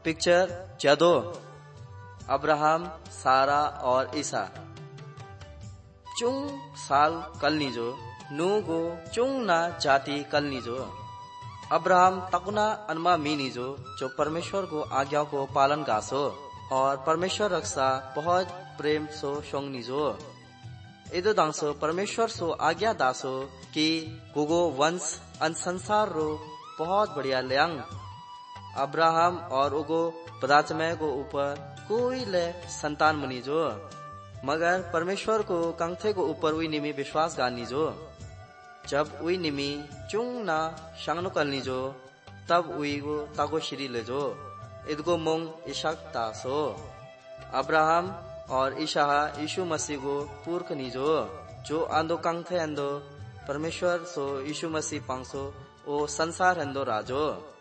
picture जदो Abraham सारा और ईसा चुंग साल कलनी जो नू गो चुंग ना जाति कलनी जो अब्राहम तकुना अनमा मीनी जो परमेश्वर को आज्ञा को पालन गासो और परमेश्वर रक्षा बहुत प्रेम सो शोंगनी जो इदो दांसो परमेश्वर सो आज्ञा दासो कि गुगो वंश अन संसार रो बहुत बढ़िया ल्यांग अब्राहम और उगो पदाचमय को ऊपर कोई ले संतान मुनी जो मगर परमेश्वर को कंथे को ऊपर हुई निमी विश्वास गानी जो जब उई निमी चुंग ना शांगनो कलनी जो तब उई को ताको श्री ले जो इदको मोंग इशाक तासो अब्राहम और ईशा यीशु मसीह को पुरख नीजो जो आंदो कंथे अंदो परमेश्वर सो यीशु मसीह पांसो ओ संसार अंदो राजो